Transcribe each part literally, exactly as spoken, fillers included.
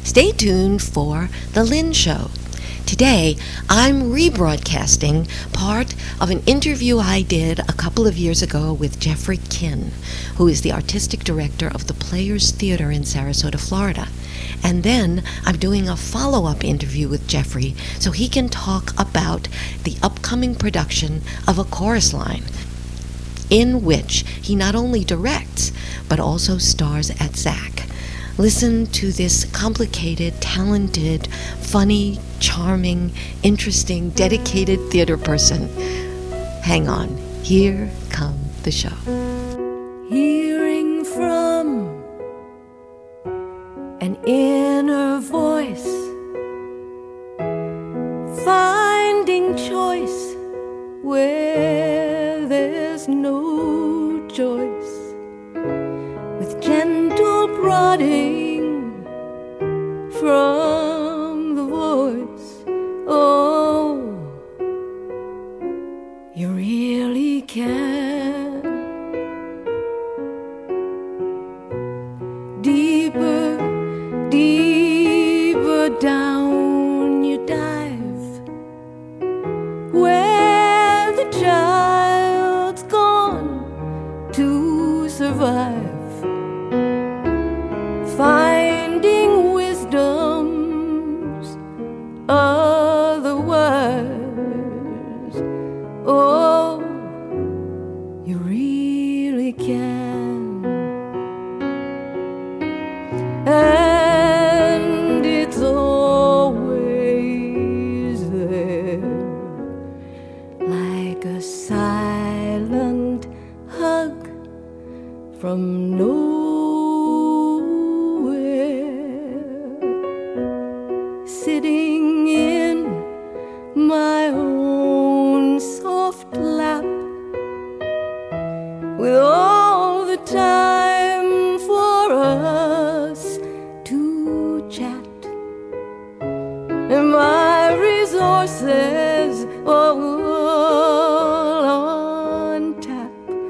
Stay tuned for The Lynn Show. Today, I'm rebroadcasting part of an interview I did a couple of years ago with Jeffrey Kinn, who is the artistic director of the Players Theater in Sarasota, Florida. And then I'm doing a follow-up interview with Jeffrey so he can talk about the upcoming production of A Chorus Line, in which he not only directs, but also stars at Z A C. Listen to this complicated, talented, funny, charming, interesting, dedicated theater person. Hang on. Here come the show. Hearing from an inner voice, finding choice where there's no choice, with gentle prodding from the voice. Oh, you really can. Deeper, deeper down you dive, where the child's gone to survive, finding wisdom's otherwise. Oh, you really can. And it's always there, like a silent hug from nowhere, sitting in my own soft lap, with all the time for us to chat, and my resources all on tap.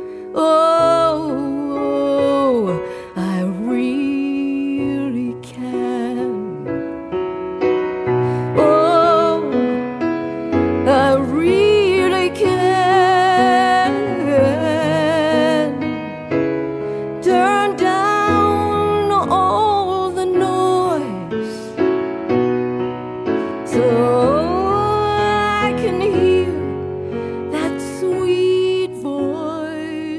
Oh, I really can. Oh, I really can. Turn down all the noise so I can hear that sweet voice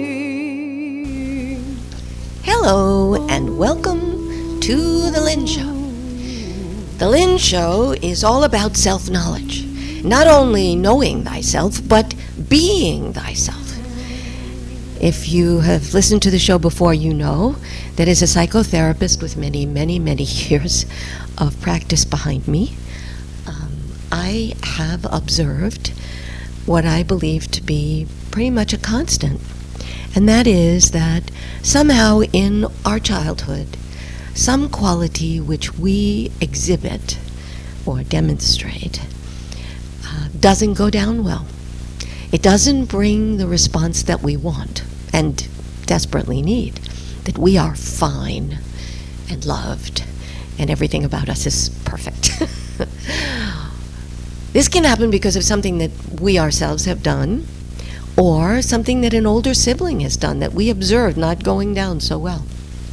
sing. Hello, and welcome to The Lynn Show. The Lynn Show is all about self-knowledge. Not only knowing thyself, but being thyself. If you have listened to the show before, you know that as a psychotherapist with many, many, many years of practice behind me, um, I have observed what I believe to be pretty much a constant. And that is that somehow in our childhood, some quality which we exhibit or demonstrate uh, doesn't go down well. It doesn't bring the response that we want and desperately need, that we are fine and loved and everything about us is perfect. This can happen because of something that we ourselves have done, or something that an older sibling has done that we observed not going down so well.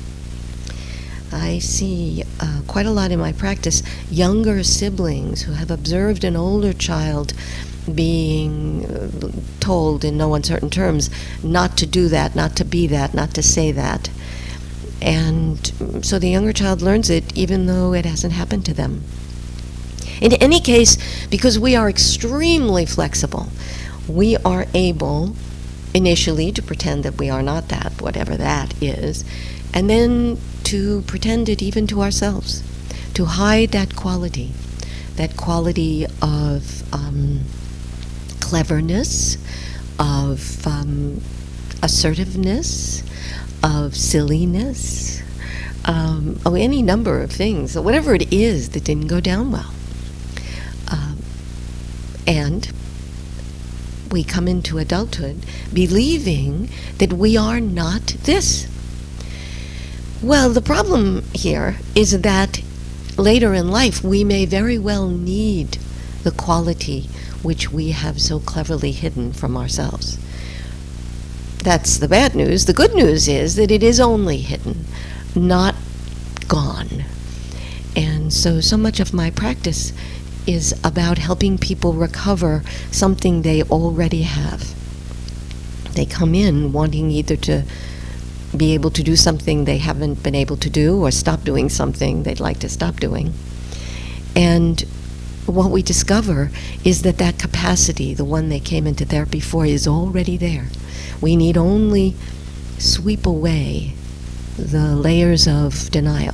I see uh, quite a lot in my practice younger siblings who have observed an older child being uh, told in no uncertain terms not to do that, not to be that, not to say that. And so the younger child learns it even though it hasn't happened to them. In any case, because we are extremely flexible, we are able initially to pretend that we are not that, whatever that is, and then to pretend it even to ourselves, to hide that quality, that quality of um, cleverness, of um, assertiveness, of silliness, um, of any number of things, whatever it is that didn't go down well. Um, and we come into adulthood believing that we are not this. Well, the problem here is that later in life, we may very well need the quality which we have so cleverly hidden from ourselves. That's the bad news. The good news is that it is only hidden, not gone. And so, so much of my practice is about helping people recover something they already have. They come in wanting either to be able to do something they haven't been able to do or stop doing something they'd like to stop doing. And what we discover is that that capacity, the one they came into therapy for, is already there. We need only sweep away the layers of denial.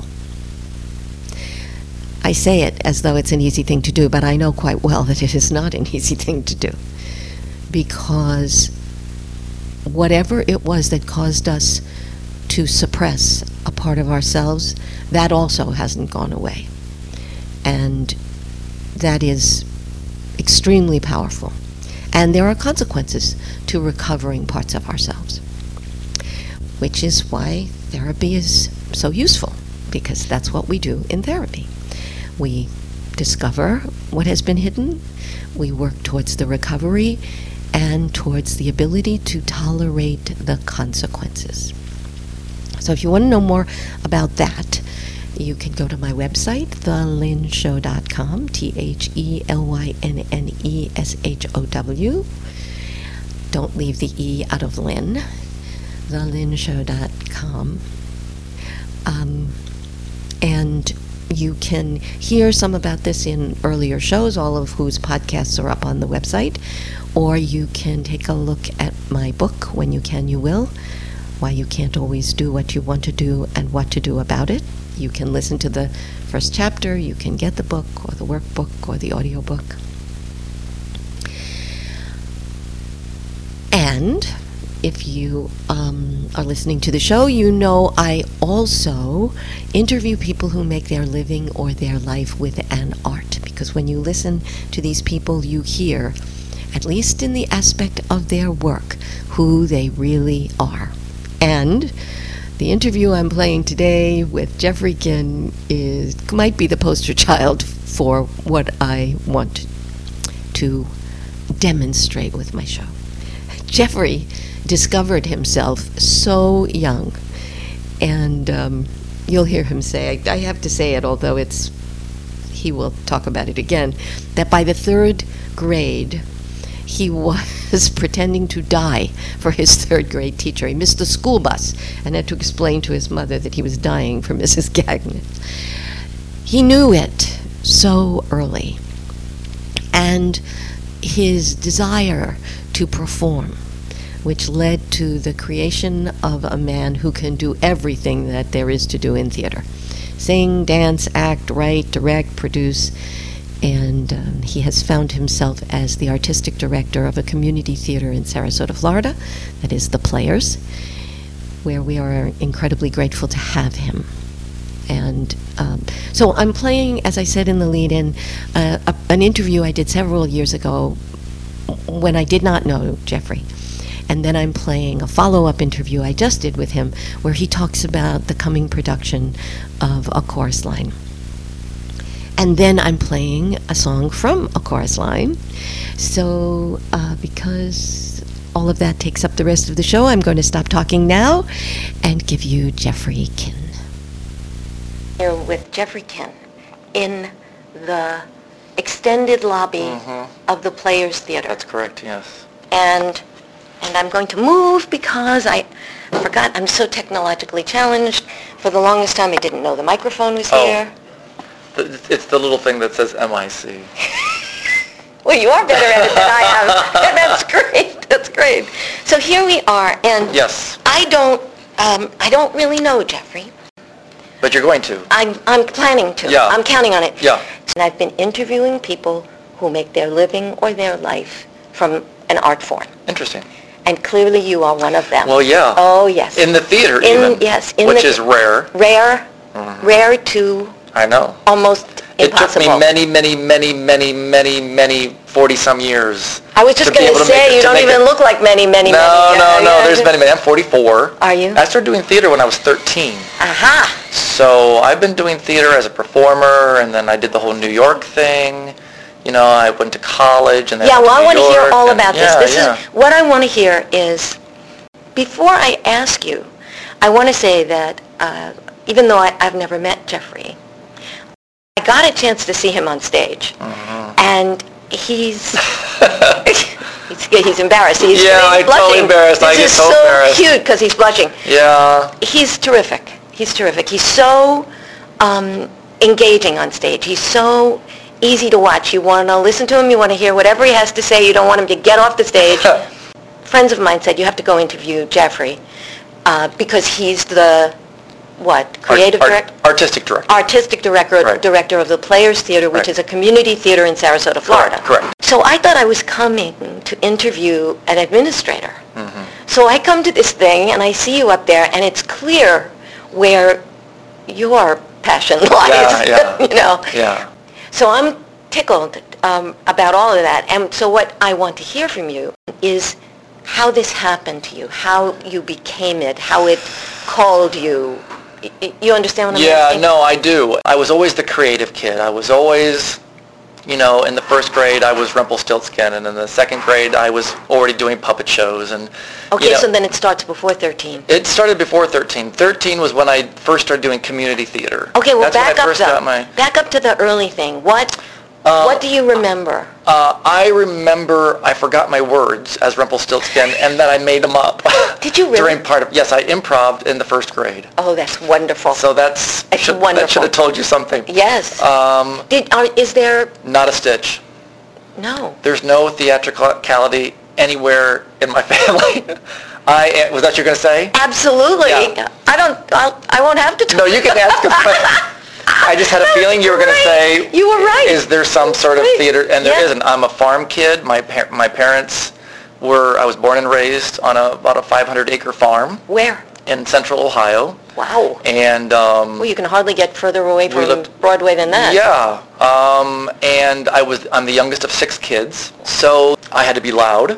I say it as though it's an easy thing to do, but I know quite well that it is not an easy thing to do. Because whatever it was that caused us to suppress a part of ourselves, that also hasn't gone away. And that is extremely powerful. And there are consequences to recovering parts of ourselves, which is why therapy is so useful, because that's what we do in therapy. We discover what has been hidden, we work towards the recovery, and towards the ability to tolerate the consequences. So if you want to know more about that, you can go to my website, the lynn show dot com, T H E L Y N N E S H O W. Don't leave the E out of Lynn, the lynn show dot com. Um, and you can hear some about this in earlier shows, all of whose podcasts are up on the website, or you can take a look at my book, When You Can, You Will, Why You Can't Always Do What You Want to Do and What to Do About It. You can listen to the first chapter, you can get the book or the workbook or the audiobook. And if you um, are listening to the show, you know I also interview people who make their living or their life with an art. Because when you listen to these people, you hear, at least in the aspect of their work, who they really are. And the interview I'm playing today with Jeffrey Kinn is might be the poster child for what I want to demonstrate with my show. Jeffrey discovered himself so young, and um, you'll hear him say, I, I have to say it, although it's he will talk about it again, that by the third grade, he was pretending to die for his third grade teacher. He missed the school bus and had to explain to his mother that he was dying for Missus Gagnon. He knew it so early. And his desire to perform, which led to the creation of a man who can do everything that there is to do in theater. Sing, dance, act, write, direct, produce. And um, he has found himself as the artistic director of a community theater in Sarasota, Florida, that is The Players, where we are incredibly grateful to have him. And um, so I'm playing, as I said in the lead-in, uh, a, an interview I did several years ago when I did not know Jeffrey. And then I'm playing a follow-up interview I just did with him where he talks about the coming production of A Chorus Line. And then I'm playing a song from A Chorus Line. So uh, because all of that takes up the rest of the show, I'm going to stop talking now and give you Jeffrey Kinn. Here with Jeffrey Kinn in the extended lobby mm-hmm. of the Players Theater. That's correct, yes. And and I'm going to move because I forgot I'm so technologically challenged. For the longest time I didn't know the microphone was oh. here. It's the little thing that says M I C. Well, you are better at it than I am. That's great. That's great. So here we are, and yes. I don't, um, I don't really know Jeffrey. But you're going to. I'm, I'm planning to. Yeah. I'm counting on it. Yeah. And I've been interviewing people who make their living or their life from an art form. Interesting. And clearly, you are one of them. Well, yeah. Oh, yes. In the theater, in, even. Yes. In which the, is rare. Rare. Mm-hmm. Rare to. I know. Almost impossible. It took me many, many, many, many, many, many forty-some years I was just to be going to able to make say, it- you to don't make even it- look like many, many, No, many. no, Yeah, no, yeah. there's many, many. I'm forty-four. Are you? I started doing theater when I was thirteen. Aha. So I've been doing theater as a performer, and then I did the whole New York thing. You know, I went to college, and then Yeah, went well, I to want New to hear York, all and- about this. yeah, This yeah. is what I want to hear is, before I ask you, I want to say that uh, even though I, I've never met Jeffrey, I got a chance to see him on stage, Mhm. and he's he's, he's embarrassed. He's, Yeah, he's I'm blushing. totally embarrassed. This I get is so so embarrassed. cute because he's blushing. Yeah. He's terrific. He's terrific. He's so um, engaging on stage. He's so easy to watch. You want to listen to him. You want to hear whatever he has to say. You don't want him to get off the stage. Friends of mine said, you have to go interview Jeffrey uh, because he's the, what, creative Art- director? art- Artistic director. Artistic director, Right. director of the Players Theater, which Right. is a community theater in Sarasota, Florida. Correct, correct. So I thought I was coming to interview an administrator. Mhm. So I come to this thing and I see you up there, and it's clear where your passion lies. Yeah, yeah. you know. Yeah. So I'm tickled um, about all of that. And so what I want to hear from you is how this happened to you, how you became it, how it called you. Y- y- You understand what I'm Yeah, asking? no, I do. I was always the creative kid. I was always, you know, in the first grade I was Rumpelstiltskin, and in the second grade I was already doing puppet shows. And Okay, you know, so then it starts before thirteen. it started before thirteen. thirteen was when I first started doing community theater. Okay, well, That's when back I up first though. got my. Back up to the early thing. What, Uh, what do you remember? Uh, I remember I forgot my words as Rumpelstiltskin, and then I made them up. Did you really? During part of yes, I improv'd in the first grade. Oh, that's wonderful. So that's It's should, that wonderful. should have told you something. Yes. Um, Did, are, is there, not a stitch. no. There's no theatricality anywhere in my family. I was that what you're going to say? Absolutely. Yeah. I don't, I'll, I won't have to. No, you can ask. I just had a feeling you were going to Right. say. You were right. Is there some sort of Right. theater? And there Yeah. isn't. I'm a farm kid. My par- my parents were. I was born and raised on a, about a five hundred acre farm Where? in central Ohio, Wow. and um, Well, you can hardly get further away We from lived- Broadway than that. yeah. Um, and I was. I'm the youngest of six kids, so I had to be loud,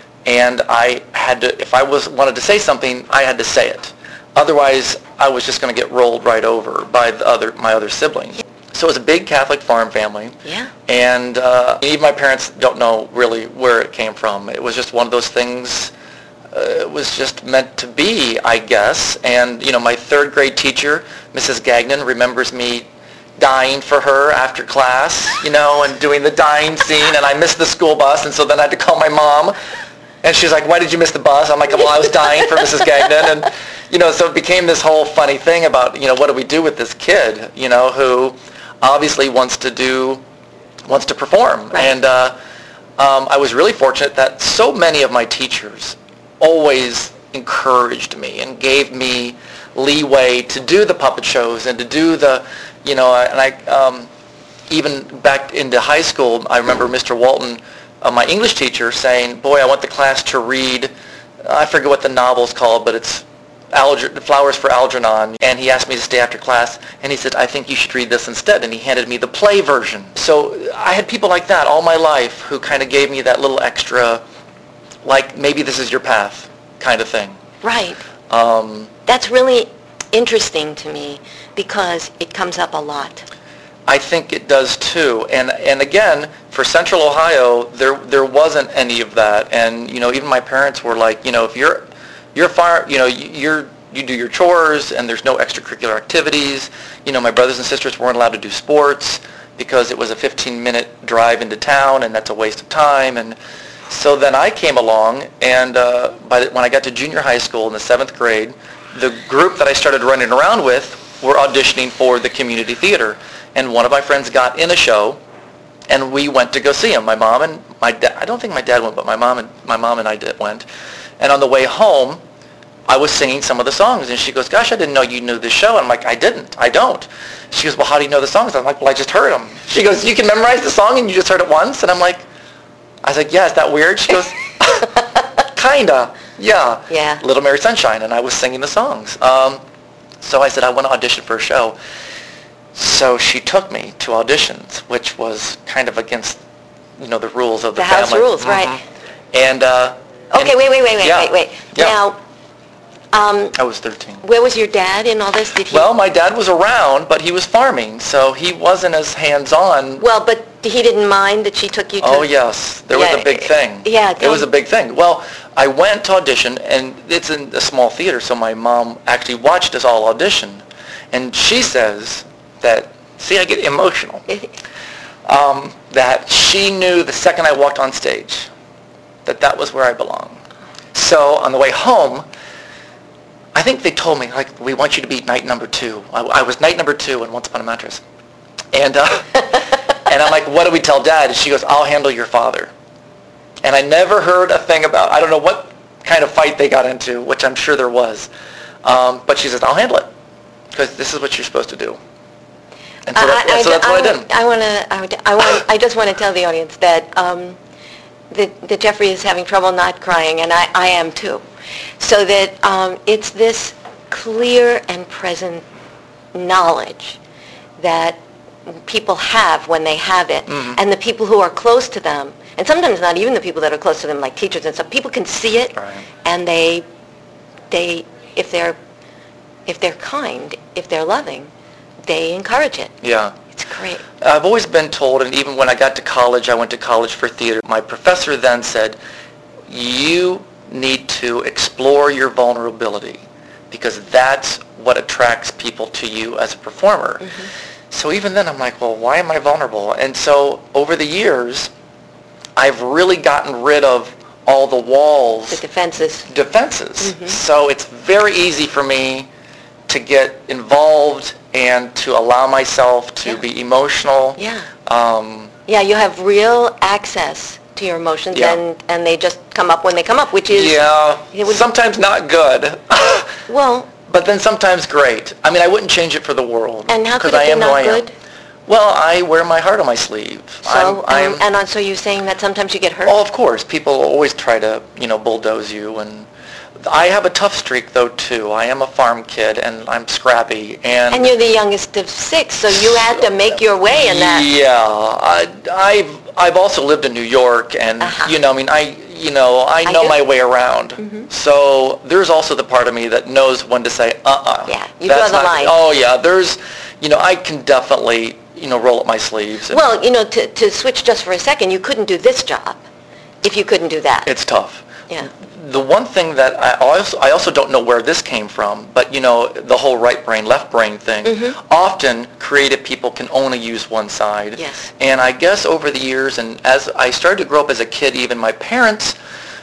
and I had to. If I was wanted to say something, I had to say it. Otherwise, I was just going to get rolled right over by the other my other siblings. So it was a big Catholic farm family. Yeah. And uh, even my parents don't know really where it came from. It was just one of those things. Uh, it was just meant to be, I guess. And you know, my third grade teacher, Missus Gagnon, remembers me dying for her after class, you know, and doing the dying scene. And I missed the school bus, and so then I had to call my mom. And she's like, "Why did you miss the bus?" I'm like, "Well, I was dying for Missus Gagnon." And you know, so it became this whole funny thing about, you know, what do we do with this kid, you know, who obviously wants to do, wants to perform. Right. And uh, um, I was really fortunate that so many of my teachers always encouraged me and gave me leeway to do the puppet shows and to do the, you know, and I, um, even back into high school, I remember Mister Walton, uh, my English teacher, saying, "Boy, I want the class to read," I forget what the novel's called, but it's Alger- Flowers for Algernon, and he asked me to stay after class, and he said, "I think you should read this instead," and he handed me the play version. So I had people like that all my life who kind of gave me that little extra, like, maybe this is your path kind of thing. Right. Um, That's really interesting to me because it comes up a lot. I think it does too, and and again, for Central Ohio, there there wasn't any of that, and you know, even my parents were like, you know, if you're you're far, you know, you're you do your chores, and there's no extracurricular activities. You know, my brothers and sisters weren't allowed to do sports because it was a fifteen minute drive into town, and that's a waste of time. And so then I came along, and uh, by the, when I got to junior high school in the seventh grade, the group that I started running around with were auditioning for the community theater. And one of my friends got in a show, and we went to go see him. My mom and my dad, I don't think my dad went, but my mom and my mom and I did, went. And on the way home, I was singing some of the songs, and she goes, "Gosh, I didn't know you knew this show." And I'm like, "I didn't. I don't." She goes, "Well, how do you know the songs?" I'm like, "Well, I just heard them." She goes, "You can memorize the song and you just heard it once?" And I'm like, I was like, "Yeah, is that weird?" She goes, "Kinda, yeah." Yeah. Little Mary Sunshine, and I was singing the songs. Um, so I said, "I want to audition for a show." So she took me to auditions, which was kind of against you know, the rules of the, The family. house rules, right. Mhm. And, uh... Okay, and- wait, wait, wait, wait, yeah, wait, wait. yeah. Now, um, I was thirteen. where was your dad in all this? Did he? Well, my dad was around, but he was farming, so he wasn't as hands-on. Well, but he didn't mind that she took you to... Oh, yes. There was Yeah, a big thing. yeah, It was tell- a big thing. Well, I went to audition, and it's in a small theater, so my mom actually watched us all audition. And she says that, see, I get emotional, um, that she knew the second I walked on stage that that was where I belonged. So on the way home, I think they told me, like, we want you to be night number two. I, I was night number two in Once Upon a Mattress. And, uh, and I'm like, what do we tell Dad? And she goes, I'll handle your father. And I never heard a thing about, I don't know what kind of fight they got into, which I'm sure there was. Um, but she says, I'll handle it, because this is what you're supposed to do. And so, that, I, so that's what I did. I want to. I, would- I want. I just want to tell the audience that um, that, that Jeffrey is having trouble not crying, and I, I am too. So that um, it's this clear and present knowledge that people have when they have it, Mhm. and the people who are close to them, and sometimes not even the people that are close to them, like teachers and stuff. People can see it, Right. and they they if they're if they're kind, if they're loving, they encourage it. Yeah. It's great. I've always been told, and even when I got to college, I went to college for theater, my professor then said, you need to explore your vulnerability, because that's what attracts people to you as a performer. Mm-hmm. So even then I'm like, well, why am I vulnerable? And so over the years, I've really gotten rid of all the walls, The defenses. defenses. Mm-hmm. So it's very easy for me to get involved and to allow myself to Yeah. be emotional. Yeah. Um, Yeah, you have real access to your emotions, Yeah. and, and they just come up when they come up, which is... yeah, It would- sometimes not good, Well, but then sometimes great. I mean, I wouldn't change it for the world. and how could 'cause I it be am who not I am. good? Well, I wear my heart on my sleeve. So, I'm, I'm, um, and on, so you're saying that sometimes you get hurt? Oh, of course. People always try to, you know, bulldoze you. And I have a tough streak, though, too. I am a farm kid, and I'm scrappy. And, And you're the youngest of six, so you had to make your way in that. Yeah. I, I've, I've also lived in New York, and, Uh-huh. you know, I mean, I, you know, I I know do. my way around. So there's also the part of me that knows when to say, uh-uh. Yeah, you that's draw the not- line. Oh, yeah. There's, you know, I can definitely, you know, roll up my sleeves. and Well, you know, to, to switch just for a second, you couldn't do this job if you couldn't do that. It's tough. Yeah. The one thing that I also, I also don't know where this came from, but you know, the whole right brain, left brain thing, Mm-hmm. often creative people can only use one side. Yes. And I guess over the years, and as I started to grow up as a kid, even my parents,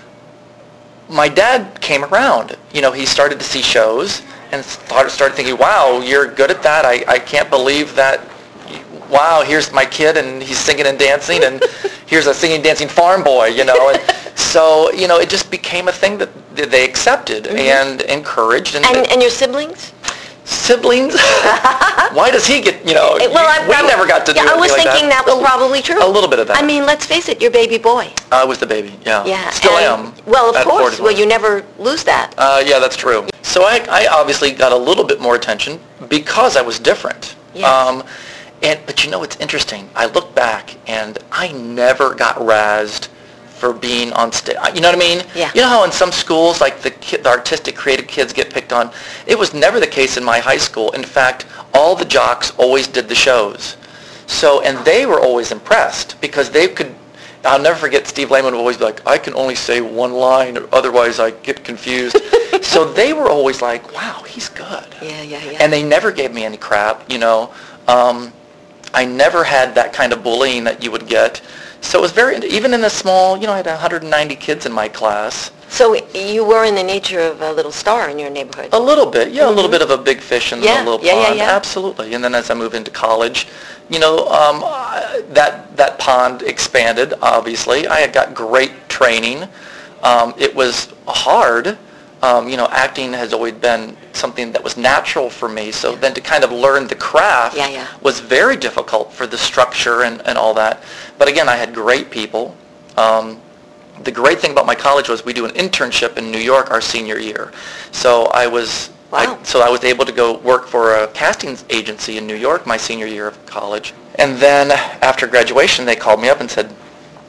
my dad came around. You know, he started to see shows and started, started thinking, wow, you're good at that. I, I can't believe that. Wow, here's my kid and he's singing and dancing, and here's a singing, dancing farm boy, you know. And so, you know, it just became a thing that that they accepted and encouraged. And, And, and your siblings? siblings, why does he get, you know, Eh, well, I- we I- never got to do Yeah, I was anything like thinking that was probably true. A little bit of that. I mean, let's face it, you're baby boy. I was the baby, yeah. Yeah. Still and- am. Well, of at course. forty-one. Well, you never lose that. Uh, yeah, that's true. So I, I obviously got a little bit more attention because I was different. Yes. Um, and but you know, it's interesting. I look back and I never got razzed for being on stage. You know what I mean? Yeah. You know how in some schools, like the, ki- the artistic, creative kids get picked on? It was never the case in my high school. In fact, all the jocks always did the shows. So, and they were always impressed because they could, I'll never forget Steve Lehman would always be like, I can only say one line, otherwise I get confused. So they were always like, wow, he's good. Yeah, yeah, yeah. And they never gave me any crap, you know. Um, I never had that kind of bullying that you would get. So it was very, even in a small, you know, I had one hundred ninety kids in my class. So you were in the nature of a little star in your neighborhood. A little bit, yeah, a little bit of a big fish in Yeah, the little yeah, yeah, pond. yeah. Absolutely. And then as I moved into college, you know, um, I- that that pond expanded, obviously. I had got great training. Um, it was hard. Um, you know, acting has always been something that was natural for me. So then to kind of learn the craft Yeah, yeah. was very difficult for the structure and, and all that. But again, I had great people. Um, the great thing about my college was we do an internship in New York our senior year. So I was Wow. I, so I was able to go work for a casting agency in New York my senior year of college. And then after graduation, they called me up and said,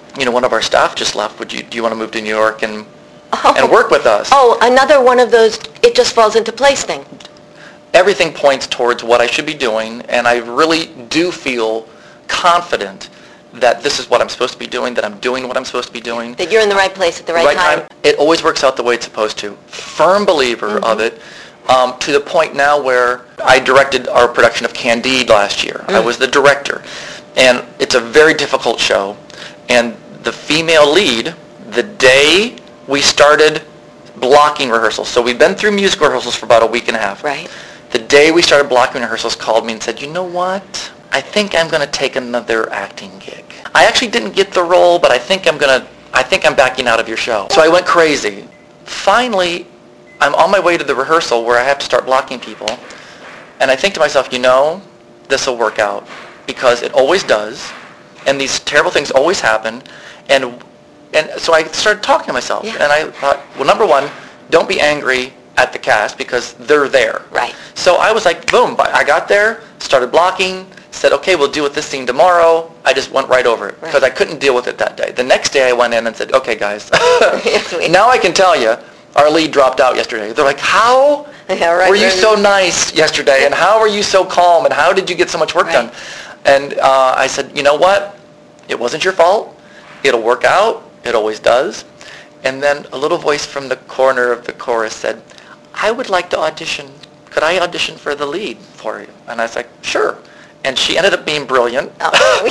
you know, one of our staff just left. Would you, do you want to move to New York and, Oh. and work with us? Oh, another one of those, it just falls into place thing. Everything points towards what I should be doing, and I really do feel confident that this is what I'm supposed to be doing, that I'm doing what I'm supposed to be doing. That you're in the right place at the right, time. It always works out the way it's supposed to. Firm believer Mm-hmm. of it, um, to the point now where I directed our production of Candide last year. Mm. I was the director. And it's a very difficult show. And the female lead, the day we started blocking rehearsals, so we've been through musical rehearsals for about a week and a half. Right. The day we started blocking rehearsals, called me and said, you know what? I think I'm going to take another acting gig. I actually didn't get the role, but I think I'm going to, I think I'm backing out of your show. So I went crazy. Finally, I'm on my way to the rehearsal where I have to start blocking people. And I think to myself, you know, this will work out, because it always does. And these terrible things always happen. And and so I started talking to myself. Yeah. And I thought, well, number one, don't be angry at the cast, because they're there. Right. So I was like, boom, I got there, started blocking, said, okay, we'll deal with this scene tomorrow. I just went right over it, because Right. I couldn't deal with it that day. The next day I went in and said, okay, guys, Yes, we- now I can tell you, our lead dropped out yesterday. They're like, how Yeah, right, were you right. so nice yesterday? And how were you so calm? And how did you get so much work Right. done? And uh, I said, you know what? It wasn't your fault. It'll work out. It always does. And then a little voice from the corner of the chorus said, I would like to audition. Could I audition for the lead for you? And I was like, sure. And she ended up being brilliant. Oh.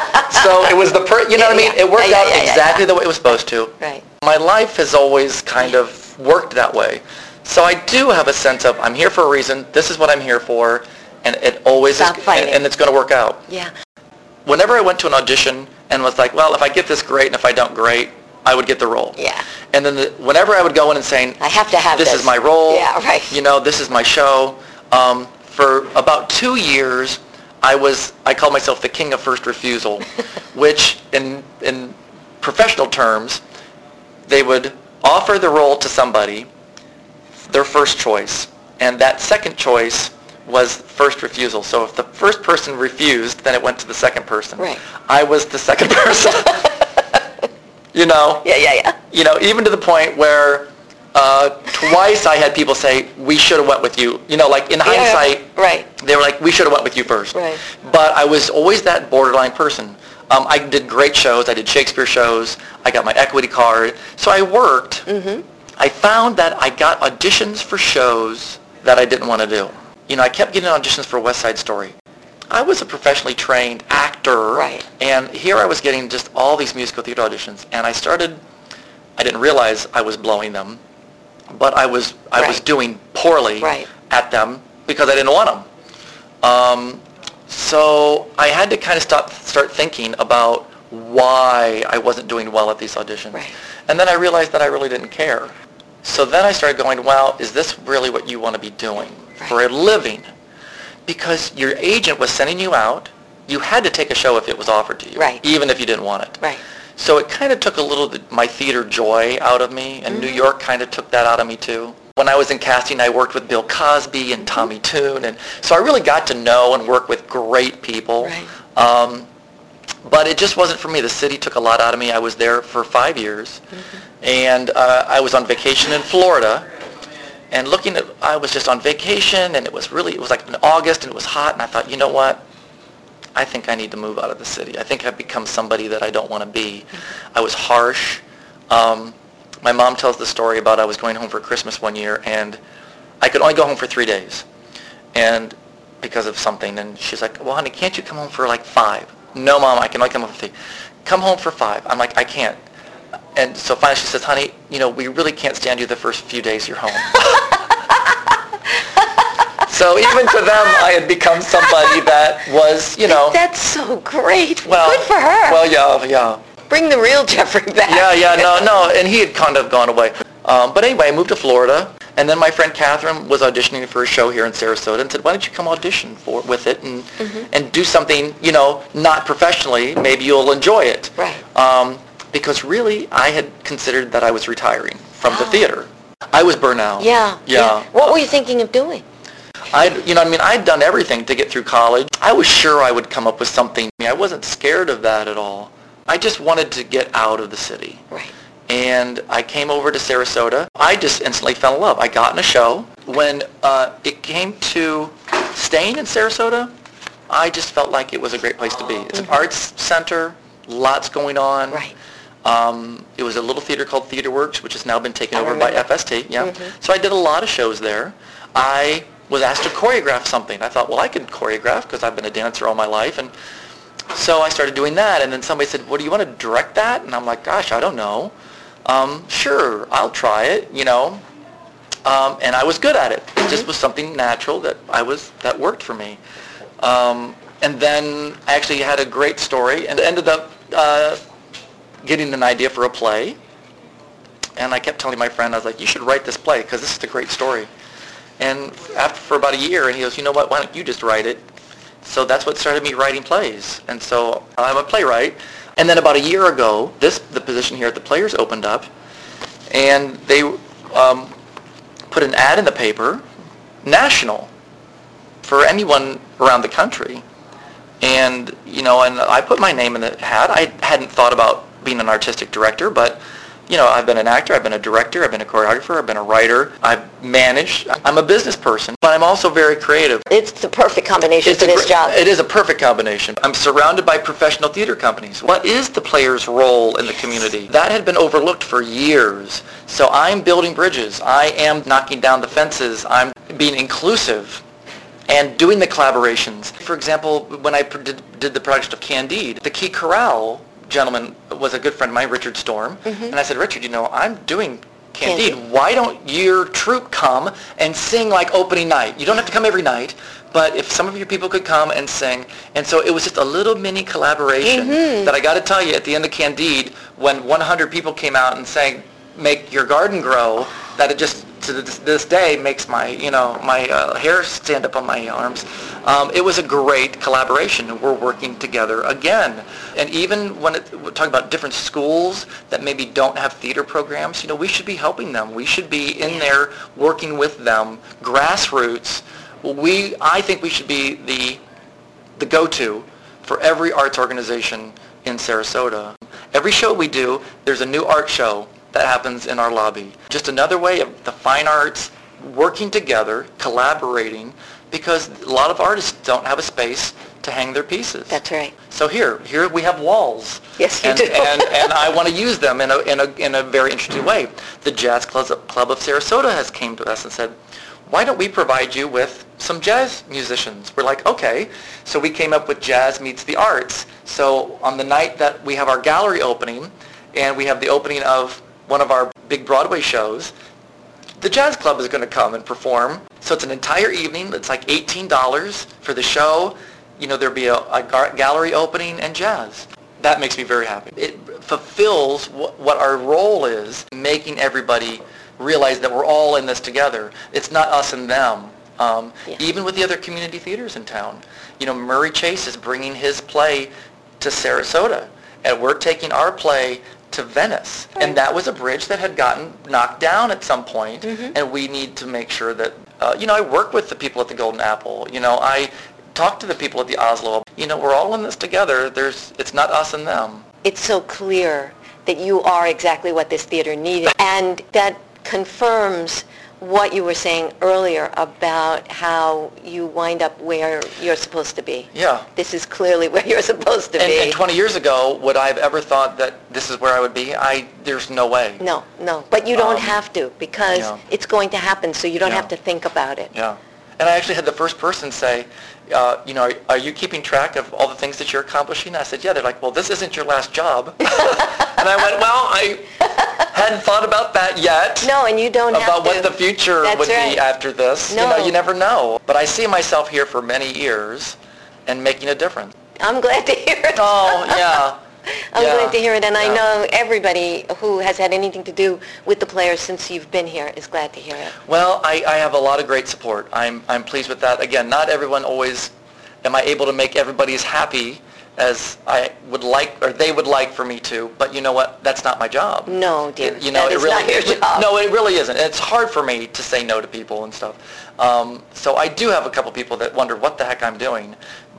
So it was the, per- you know what I mean? Yeah, It worked yeah, out yeah, yeah, exactly yeah. the way it was supposed to. Right. My life has always kind of worked that way. So I do have a sense of, I'm here for a reason, this is what I'm here for, and it always Stop is, fighting. and, and it's going to work out. Yeah. Whenever I went to an audition and was like, well, if I get this, great, and if I don't, great, I would get the role. Yeah. And then the, whenever I would go in and saying, I have to have this this. is my role, Yeah, right. you know, this is my show, um, for about two years, I was, I called myself the king of first refusal, which in, in professional terms, they would offer the role to somebody, their first choice, and that second choice was first refusal. So if the first person refused, then it went to the second person. Right. I was the second person. You know? Yeah, yeah, yeah. You know, even to the point where uh, twice I had people say, we should have went with you. You know, like in hindsight, Yeah, right. they were like, we should have went with you first. Right. But I was always that borderline person. Um, I did great shows. I did Shakespeare shows. I got my equity card. So I worked. Mm-hmm. I found that I got auditions for shows that I didn't want to do. You know, I kept getting auditions for West Side Story. I was a professionally trained actor. Right. And here I was getting just all these musical theater auditions. And I started, I didn't realize I was blowing them, but I was I was Right. doing poorly Right. at them because I didn't want them. Um, so I had to kind of stop, start thinking about why I wasn't doing well at these auditions. Right. And then I realized that I really didn't care. So then I started going, well, is this really what you want to be doing for a living? Because your agent was sending you out. You had to take a show if it was offered to you, Right. even if you didn't want it. Right. So it kind of took a little of my theater joy out of me, and New York kind of took that out of me too. When I was in casting, I worked with Bill Cosby and Tommy Tune, and so I really got to know and work with great people. Right. Um, but it just wasn't for me. The city took a lot out of me. I was there for five years, and uh, I was on vacation in Florida. And looking at, I was just on vacation, and it was really, it was like in August, and it was hot, and I thought, you know what? I think I need to move out of the city. I think I've become somebody that I don't want to be. I was harsh. Um, my mom tells the story about I was going home for Christmas one year, and I could only go home for three days, and because of something. And she's like, well, honey, can't you come home for like five? No, Mom, I can only come home for three. Come home for five. I'm like, I can't. And so finally she says, honey, you know, we really can't stand you the first few days you're home. So even to them, I had become somebody that was, you know. That's so great. Well, Good for her. Well, yeah, yeah. Bring the real Jeffrey back. Yeah, yeah, no, no, and he had kind of gone away. Um, but anyway, I moved to Florida, and then my friend Catherine was auditioning for a show here in Sarasota and said, why don't you come audition for with it and Mm-hmm. and do something, you know, not professionally, maybe you'll enjoy it. Right. Um, because really, I had considered that I was retiring from the Oh. theater. I was burnt out. Yeah. Yeah. What were you thinking of doing? I, you know, I mean, I'd done everything to get through college. I was sure I would come up with something. I wasn't scared of that at all. I just wanted to get out of the city. Right. And I came over to Sarasota. I just instantly fell in love. I got in a show. When uh, it came to staying in Sarasota, I just felt like it was a great place to be. It's an arts center, lots going on. Right. Um, it was a little theater called Theater Works, which has now been taken I over by remember. F S T. Yeah. Mhm. So I did a lot of shows there. I was asked to choreograph something. I thought, well, I could choreograph because I've been a dancer all my life. And so I started doing that. And then somebody said, well, do you want to direct that? And I'm like, gosh, I don't know. Um, sure, I'll try it, you know. Um, and I was good at it. It just was something natural that I was that worked for me. Um, and then I actually had a great story and ended up uh, getting an idea for a play. And I kept telling my friend, I was like, you should write this play because this is a great story. And after for about a year, and he goes, you know what, why don't you just write it? So that's what started me writing plays. And so I'm a playwright. And then about a year ago, this the position here at the Players opened up, and they um, put an ad in the paper, national, for anyone around the country. And, you know, and I put my name in the hat. I hadn't thought about being an artistic director, but, you know, I've been an actor, I've been a director, I've been a choreographer, I've been a writer, I've managed. I'm a business person, but I'm also very creative. It's the perfect combination for a this gr- job. It is a perfect combination. I'm surrounded by professional theater companies. What is the player's role in the community? That had been overlooked for years. So I'm building bridges. I am knocking down the fences. I'm being inclusive and doing the collaborations. For example, when I did, did the project of Candide, the Key Corral gentleman was a good friend of mine, Richard Storm, mm-hmm. and I said, Richard, you know, I'm doing Candide. Candide. Why don't your troupe come and sing like opening night? You don't have to come every night, but if some of your people could come and sing. And so it was just a little mini collaboration mm-hmm. that I got to tell you at the end of Candide, when one hundred people came out and sang, Make Your Garden Grow, that it just to this, this day makes my, you know, my uh, hair stand up on my arms. Um, it was a great collaboration, and we're working together again. And even when it, we're talking about different schools that maybe don't have theater programs, you know, we should be helping them. We should be in there working with them, grassroots. We, I think we should be the the go-to for every arts organization in Sarasota. Every show we do, there's a new art show that happens in our lobby. Just another way of the fine arts working together, collaborating, because a lot of artists don't have a space to hang their pieces. That's right. So here, here we have walls. Yes, you and, do. and, and I want to use them in a, in a, in a very interesting way. The Jazz Club Club of Sarasota has came to us and said, why don't we provide you with some jazz musicians? We're like, okay. So we came up with Jazz Meets the Arts. So on the night that we have our gallery opening, and we have the opening of one of our big Broadway shows, the Jazz Club is going to come and perform. So it's an entire evening. It's like eighteen dollars for the show. You know, there'll be a, a gar- gallery opening and jazz. That makes me very happy. It fulfills wh- what our role is, making everybody realize that we're all in this together. It's not us and them. Um, yeah. Even with the other community theaters in town. You know, Murray Chase is bringing his play to Sarasota, and we're taking our play to Venice. Right. And that was a bridge that had gotten knocked down at some point, mm-hmm. and we need to make sure that, uh, you know, I work with the people at the Golden Apple. You know, I talk to the people at the Oslo. You know, we're all in this together. There's, it's not us and them. It's so clear that you are exactly what this theater needed, and that confirms what you were saying earlier about how you wind up where you're supposed to be. Yeah. This is clearly where you're supposed to and, be. And twenty years ago, would I have ever thought that this is where I would be? I There's no way. No, no. But you don't Um, have to, because yeah. it's going to happen, so you don't Yeah. have to think about it. Yeah. And I actually had the first person say, uh, you know, are, are you keeping track of all the things that you're accomplishing? I said, yeah. They're like, well, this isn't your last job. And I went, well, I hadn't thought about that yet. No, and you don't have About to. what the future That's would right. be after this. No. You know, you never know. But I see myself here for many years and making a difference. I'm glad to hear it. Oh, yeah. I'm Yeah. glad to hear it, and I Yeah. know everybody who has had anything to do with the Players since you've been here is glad to hear it. Well, I, I have a lot of great support. I'm I'm pleased with that. Again, not everyone always, am I able to make everybody as happy as I would like, or they would like for me to, but you know what? That's not my job. No, dear. You know, that it is really, not your job. No, it really isn't. It's hard for me to say no to people and stuff. Um, so I do have a couple people that wonder what the heck I'm doing,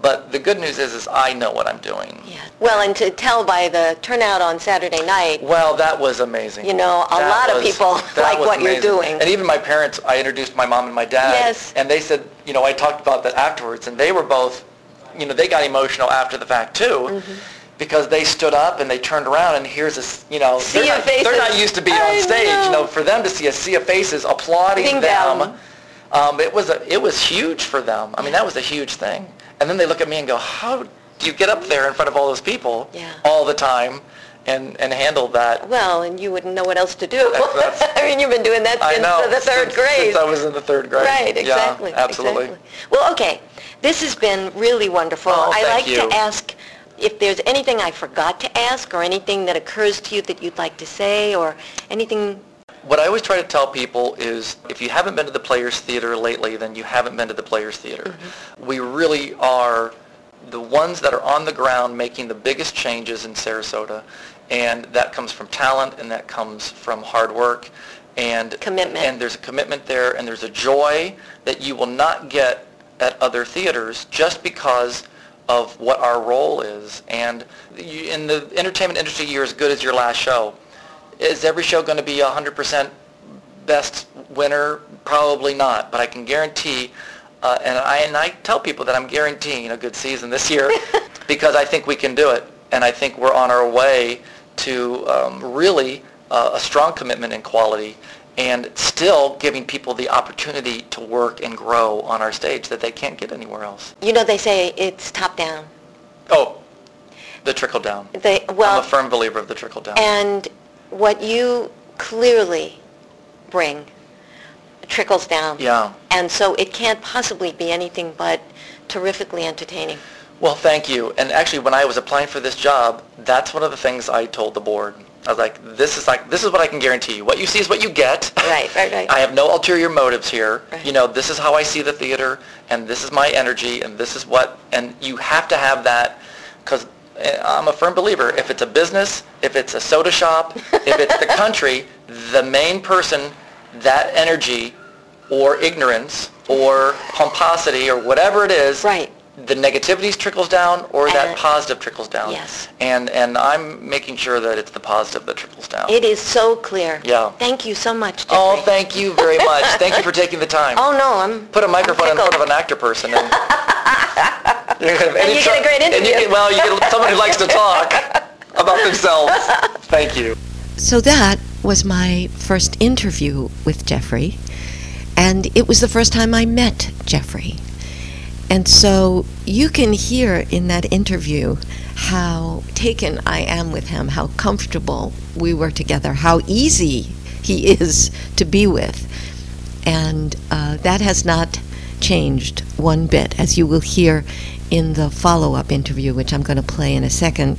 But the good news is, is I know what I'm doing. Yeah. Well, and to tell by the turnout on Saturday night, Well, that was amazing. you know, a That lot of was- people that like was what you're amazing. doing. And even my parents, I introduced my mom and my dad. Yes. And they said, you know, I talked about that afterwards, and they were both, you know, they got emotional after the fact too, Mm-hmm. because they stood up and they turned around, and here's this, you know, Sea they're of not, they're not faces. used to being I on stage. know. You know, for them to see a sea of faces applauding Sitting them, down. um, it was a, it was huge for them. I mean, that was a huge thing. And then they look at me and go, how do you get up there in front of all those people Yeah. all the time and, and handle that? Well, and you wouldn't know what else to do. That's- that's- I mean, you've been doing that I since know. the third since, grade. Since I was in the third grade. Right, exactly. Yeah, absolutely. Exactly. Well, okay. This has been really wonderful. Oh, I thank like you. to ask if there's anything I forgot to ask or anything that occurs to you that you'd like to say or anything. What I always try to tell people is if you haven't been to the Players Theater lately, then you haven't been to the Players Theater. Mm-hmm. We really are the ones that are on the ground making the biggest changes in Sarasota, and that comes from talent, and that comes from hard work, and Commitment. and there's a commitment there, and there's a joy that you will not get at other theaters just because of what our role is. And you, in the entertainment industry, you're as good as your last show. Is every show going to be a one hundred percent best winner? Probably not, but I can guarantee, uh, and, I, and I tell people that I'm guaranteeing a good season this year because I think we can do it, and I think we're on our way to um, really uh, a strong commitment in quality and still giving people the opportunity to work and grow on our stage that they can't get anywhere else. You know, they say it's top down. Oh, the trickle down. They, well, I'm a firm believer of the trickle down. and what you clearly bring trickles down. Yeah. And so it can't possibly be anything but terrifically entertaining. Well, thank you. And actually, when I was applying for this job, that's one of the things I told the board. I was like, this is like, this is what I can guarantee you. What you see is what you get. Right, right, right. I have no ulterior motives here. Right. You know, this is how I see the theater, and this is my energy, and this is what, and you have to have that, because I'm a firm believer. If it's a business, if it's a soda shop, if it's the country, the main person, that energy or ignorance or pomposity or whatever it is, Right. the negativities trickles down or that And- positive trickles down. Yes. And and I'm making sure that it's the positive that trickles down. It is so clear. Yeah. Thank you so much, Jeffrey. Oh, thank you very much. Thank you for taking the time. Oh, no, I'm Put a microphone I'm in front of tickled. an actor person and, you're gonna- And you try- get a great and you interview. get, well, you get someone who likes to talk about themselves. Thank you. So that was my first interview with Jeffrey, and it was the first time I met Jeffrey. And so you can hear in that interview how taken I am with him, how comfortable we were together, how easy he is to be with. And uh, that has not changed one bit, as you will hear in the follow-up interview, which I'm going to play in a second.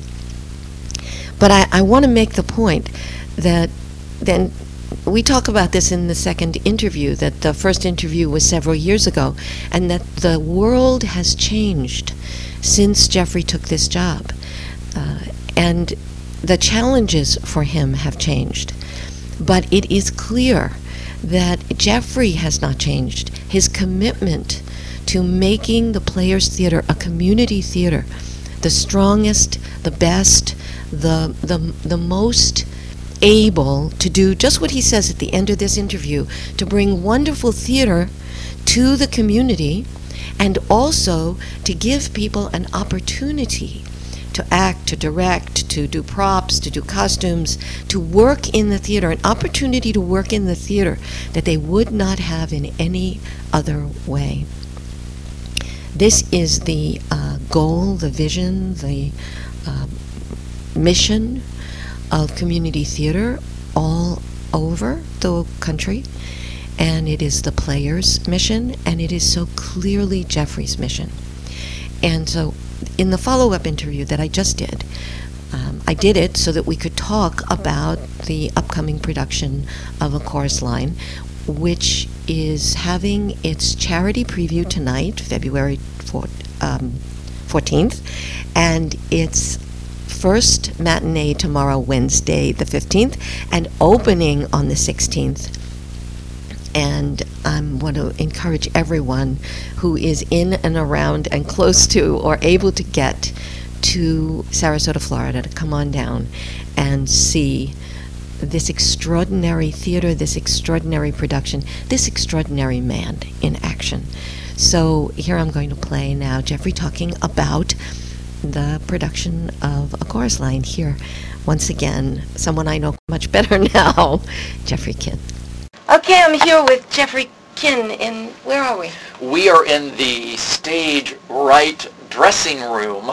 But I, I want to make the point that then we talk about this in the second interview, that the first interview was several years ago, and that the world has changed since Jeffrey took this job. Uh, and the challenges for him have changed. But it is clear that Jeffrey has not changed. His commitment to making the Players Theater a community theater, the strongest, the best, the the the most able to do just what he says at the end of this interview, to bring wonderful theater to the community and also to give people an opportunity to act, to direct, to do props, to do costumes, to work in the theater, an opportunity to work in the theater that they would not have in any other way. This is the uh, goal, the vision, the uh, mission of community theater all over the country, and it is the Players' mission, and it is so clearly Jeffrey's mission. And so in the follow-up interview that I just did, um, I did it so that we could talk about the upcoming production of A Chorus Line, which is having its charity preview tonight, February fourteenth, and its first matinee tomorrow, Wednesday the fifteenth, and opening on the sixteenth And I want to encourage everyone who is in and around and close to or able to get to Sarasota, Florida, to come on down and see this extraordinary theater, this extraordinary production, this extraordinary man in action. So here I'm going to play now Jeffrey talking about the production of A Chorus Line. Here, once again, someone I know much better now, Jeffrey Kinn. Okay, I'm here with Jeffrey Kinn in, where are we? We are in the stage right dressing room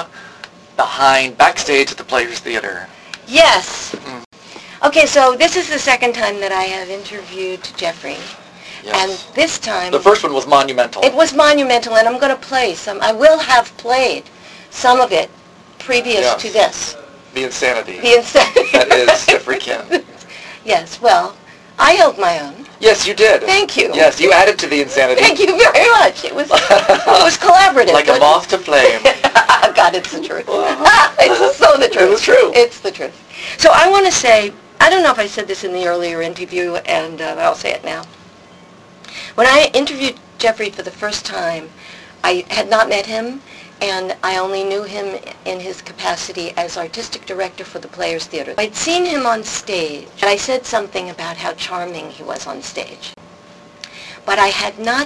behind backstage at the Players Theater. Yes. Mm. Okay, so this is the second time that I have interviewed Jeffrey. Yes. And this time... The first one was monumental. It was monumental, and I'm going to play some. I will have played some of it previous Yes. to this. The insanity. The insanity. That is Jeffrey Kinn. Yes, well, I held my own. Yes, you did. Thank you. Yes, you added to the insanity. Thank you very much. It was it was collaborative. Like a moth to flame. God, it's the truth. It's so the truth. It's true. It's the truth. So I want to say, I don't know if I said this in the earlier interview, and uh, I'll say it now. When I interviewed Jeffrey for the first time, I had not met him, and I only knew him in his capacity as artistic director for the Players Theater. I'd seen him on stage, and I said something about how charming he was on stage. But I had not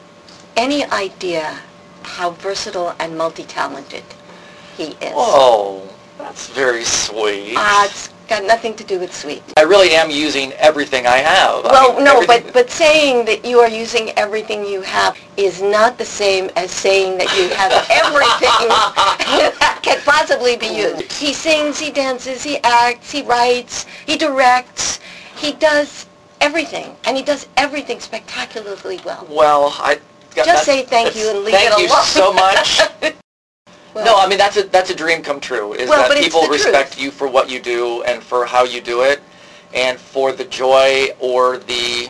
any idea how versatile and multi-talented he is. Oh, that's very sweet. Ah, it's got nothing to do with sweet. I really am using everything I have. Well, I mean, no, everything- but, but saying that you are using everything you have is not the same as saying that you have everything that can possibly be used. He sings, he dances, he acts, he writes, he directs, he does everything, and he does everything spectacularly well. Well, I... Just say thank you and leave it alone. Thank you so much. Well, No, I mean, that's a that's a dream come true, is Well, but that it's people the respect truth. you for what you do and for how you do it, and for the joy or the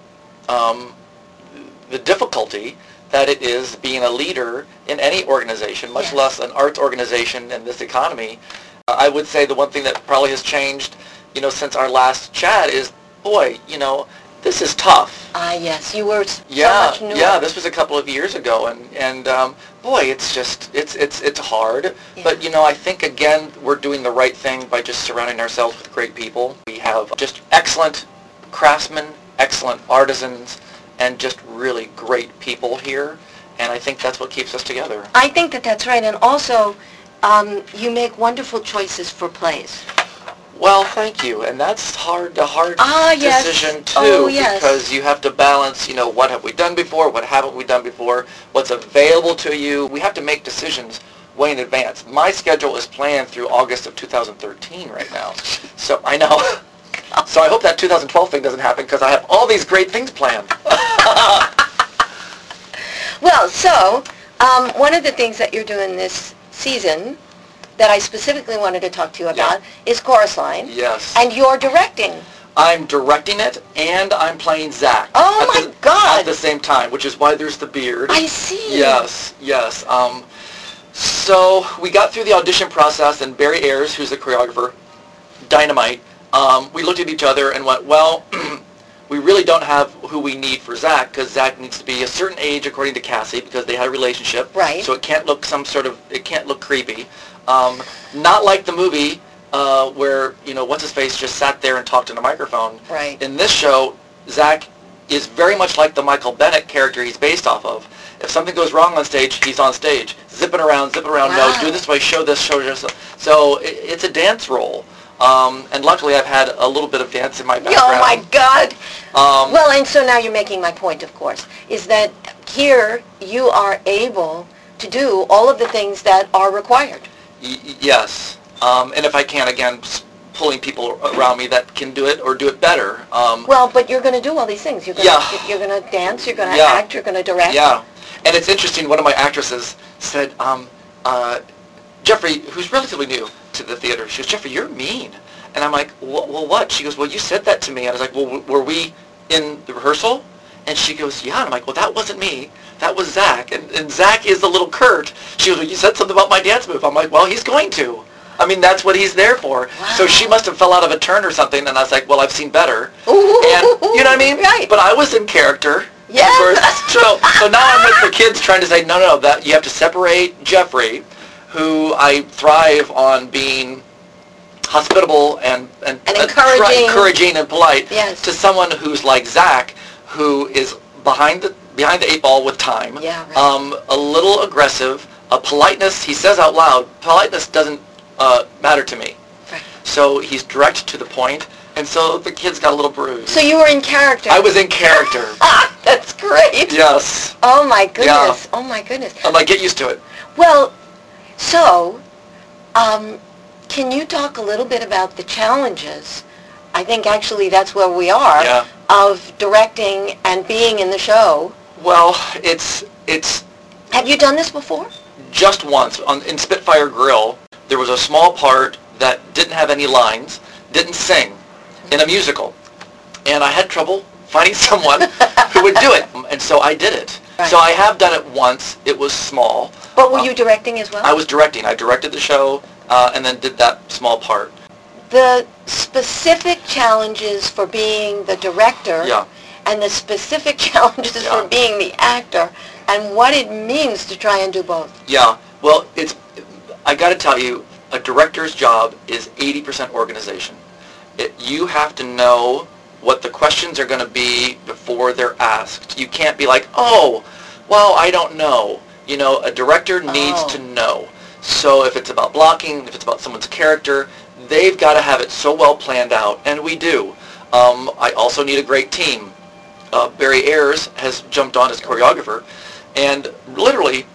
um, the difficulty that it is being a leader in any organization, much Yes. less an arts organization in this economy. Uh, I would say the one thing that probably has changed, you know, since our last chat is, boy, you know, this is tough. Ah, yes, you were s- Yeah, so much newer. yeah. This was a couple of years ago, and and um, boy, it's just it's it's it's hard. Yeah. But you know, I think again we're doing the right thing by just surrounding ourselves with great people. We have just excellent craftsmen, excellent artisans, and just really great people here. And I think that's what keeps us together. I think that that's right, and also um, you make wonderful choices for plays. Well, thank you. And that's hard, a hard Ah, yes. decision too, Oh, yes. because you have to balance, you know, what have we done before, what haven't we done before, what's available to you. We have to make decisions way in advance. My schedule is planned through August of two thousand thirteen right now. So I know. So I hope that two thousand twelve thing doesn't happen, because I have all these great things planned. Well, so um, one of the things that you're doing this season that I specifically wanted to talk to you about is Chorus Line. Yes. And you're directing. I'm directing it, and I'm playing Zach. Oh, at my the, God. At the same time, which is why there's the beard. I see. Yes, yes. Um, so we got through the audition process, and Barry Ayers, who's the choreographer, dynamite, um, we looked at each other and went, well, we really don't have who we need for Zach, because Zach needs to be a certain age according to Cassie, because they had a relationship. Right. So it can't look some sort of, it can't look creepy. Um, not like the movie uh, where, you know, what's-his-face just sat there and talked in a microphone. Right. In this show, Zach is very much like the Michael Bennett character he's based off of. If something goes wrong on stage, he's on stage, zipping around, zipping around, Wow. no, do this way, show this, show this. So it, it's a dance role. Um, and luckily I've had a little bit of dance in my background. Oh, my God. Um, Well, and so now you're making my point, of course, is that here you are able to do all of the things that are required. y- y- yes. Um, and if I can, again, s- pulling people around me that can do it or do it better. Um, Well, but you're going to do all these things. You're going Yeah. to you're going to dance, you're going to Yeah. act, you're going to direct. Yeah, and it's interesting, one of my actresses said, um, uh, Jeffrey, who's relatively new to the theater, she goes, Jeffrey, you're mean. And I'm like, well, well, what? She goes, well, you said that to me. And I was like, well, w- were we in the rehearsal? And she goes, yeah. And I'm like, well, that wasn't me. That was Zach. And, and Zach is the little Kurt. She goes, well, you said something about my dance move. I'm like, well, he's going to. I mean, that's what he's there for. So she must have fell out of a turn or something, and I was like, well, I've seen better. Ooh, And, you know what I mean? Right. But I was in character. Yeah. Of course. So, so now I'm with the kids trying to say, no, no, no, that you have to separate Jeffrey, who I thrive on being hospitable and and, And uh, encouraging. try- encouraging and polite, Yes. to someone who's like Zach, who is behind the behind the eight ball with time. Yeah, right. Um, a little aggressive. A politeness. He says out loud, politeness doesn't uh, matter to me. Right. So he's direct to the point, and so the kids got a little bruised. So you were in character. I was in character. Ah, that's great. Yes. Oh my goodness. Oh my goodness. I'm like, get used to it. Well, so, um, can you talk a little bit about the challenges? I think actually that's where we are, Yeah. of directing and being in the show. Well, it's it's Have you done this before? just once on in Spitfire Grill. There was a small part that didn't have any lines, didn't sing, in a musical, and I had trouble finding someone who would do it, and so I did it. Right. So I have done it once. It was small. But were Uh, you directing as well? I was directing. I directed the show uh, and then did that small part. The specific challenges for being the director Yeah. and the specific challenges Yeah. for being the actor and what it means to try and do both. Yeah. Well, it's. I got to tell you, a director's job is eighty percent organization. It, you have to know what the questions are going to be before they're asked. You can't be like, oh, well, I don't know. You know, a director needs Oh. to know. So if it's about blocking, if it's about someone's character, they've got to have it so well planned out, and we do. Um, I also need a great team. Uh, Barry Ayers has jumped on as choreographer, and literally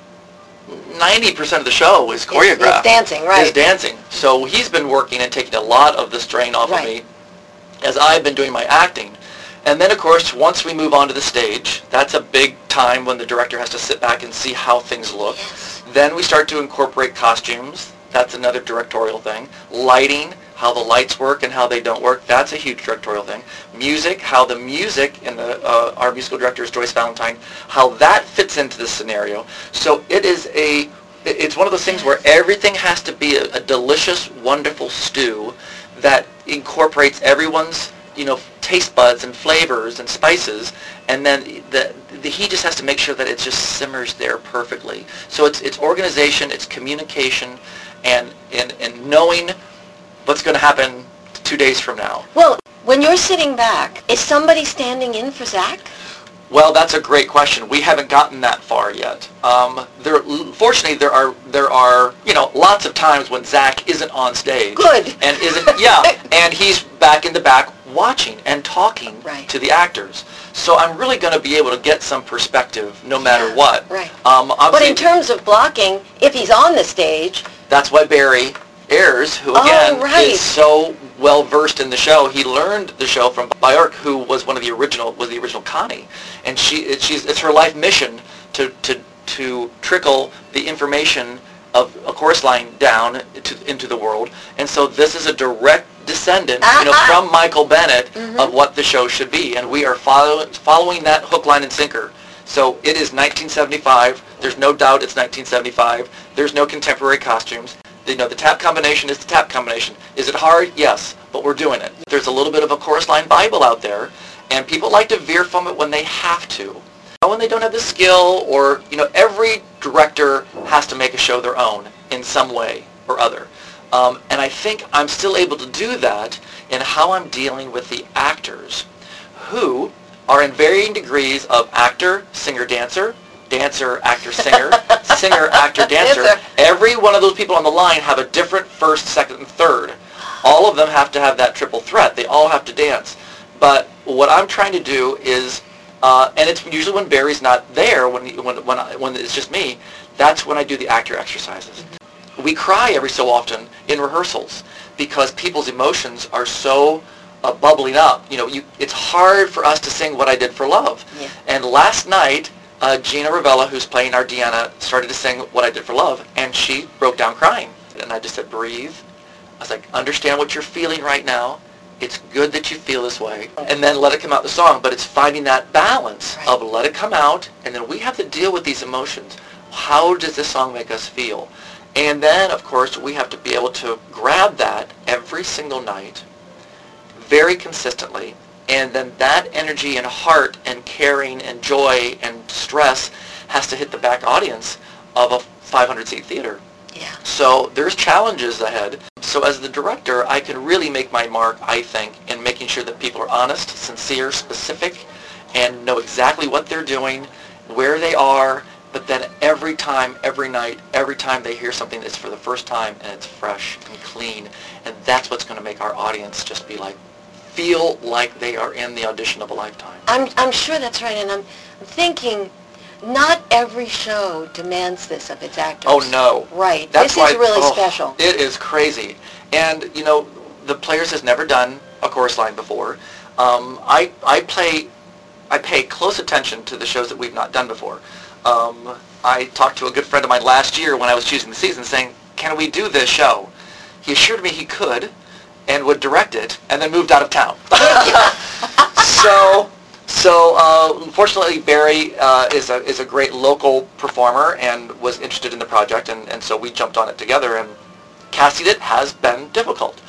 ninety percent of the show is choreographed. It's dancing, right. Is dancing. So he's been working and taking a lot of the strain off Right. of me as I've been doing my acting. And then, of course, once we move onto the stage, that's a big time when the director has to sit back and see how things look. Yes. Then we start to incorporate costumes. That's another directorial thing. Lighting, how the lights work and how they don't work. That's a huge directorial thing. Music, how the music, and the, uh, our musical director is Joyce Valentine, how that fits into the scenario. So it is a, it's one of those things where everything has to be a, a delicious, wonderful stew that incorporates everyone's, you know, taste buds and flavors and spices, and then the, the he just has to make sure that it just simmers there perfectly. So it's it's organization, it's communication, and and, and knowing what's going to happen two days from now. Well, when you're sitting back, is somebody standing in for Zach? Well, that's a great question. We haven't gotten that far yet. Um, there, fortunately, there are there are you know lots of times when Zach isn't on stage. Good. And isn't yeah, and he's back in the back watching and talking Right. to the actors. So I'm really going to be able to get some perspective no matter Yeah, what. right. Um, But obviously, in terms of blocking, if he's on the stage, that's why Barry Ayers, who Oh, again right. is so well versed in the show, he learned the show from Bjork, who was one of the original was the original Connie, and she it, she's it's her life mission to to to trickle the information of a chorus line down to, into the world, and so this is a direct descendant, you know, Uh-huh. from Michael Bennett of what the show should be, and we are follow, following that hook, line, and sinker. So it is nineteen seventy-five. There's no doubt it's nineteen seventy-five. There's no contemporary costumes. You know, the tap combination is the tap combination. Is it hard? Yes, but we're doing it. There's a little bit of a chorus line Bible out there, and people like to veer from it when they have to. When they don't have the skill, or, you know, every director has to make a show their own in some way or other. Um, and I think I'm still able to do that in how I'm dealing with the actors, who are in varying degrees of actor, singer, dancer, dancer, actor, singer, singer, actor, dancer. Dancer. Every one of those people on the line have a different first, second, and third. All of them have to have that triple threat. They all have to dance. But what I'm trying to do is, uh, and it's usually when Barry's not there, when when when, I, when it's just me, that's when I do the actor exercises. We cry every so often in rehearsals because people's emotions are so uh, bubbling up. You know, you, it's hard for us to sing What I Did for Love. Yeah. And last night, uh, Gina Ravella, who's playing our Deanna, started to sing What I Did for Love, and she broke down crying. And I just said, breathe. I was like, understand what you're feeling right now. It's good that you feel this way. And then let it come out the song. But it's finding that balance Right. of let it come out, and then we have to deal with these emotions. How does this song make us feel? And then, of course, we have to be able to grab that every single night, very consistently, and then that energy and heart and caring and joy and stress has to hit the back audience of a five hundred seat theater. Yeah. So there's challenges ahead. So as the director, I can really make my mark, I think, in making sure that people are honest, sincere, specific, and know exactly what they're doing, where they are, but then every time, every night, every time they hear something, it's for the first time and it's fresh and clean. And that's what's going to make our audience just be like, feel like they are in the audition of a lifetime. I'm, I'm sure that's right, and I'm thinking not every show demands this of its actors. Oh, no. Right. That's this is why- really oh, special. It is crazy. And, you know, the Players has never done a chorus line before. Um, I, I play, I pay close attention to the shows that we've not done before. Um, I talked to a good friend of mine last year when I was choosing the season saying, can we do this show? He assured me he could and would direct it, and then moved out of town. so, so uh, unfortunately, Barry uh, is a is a great local performer and was interested in the project, and, and so we jumped on it together. And casting it has been difficult.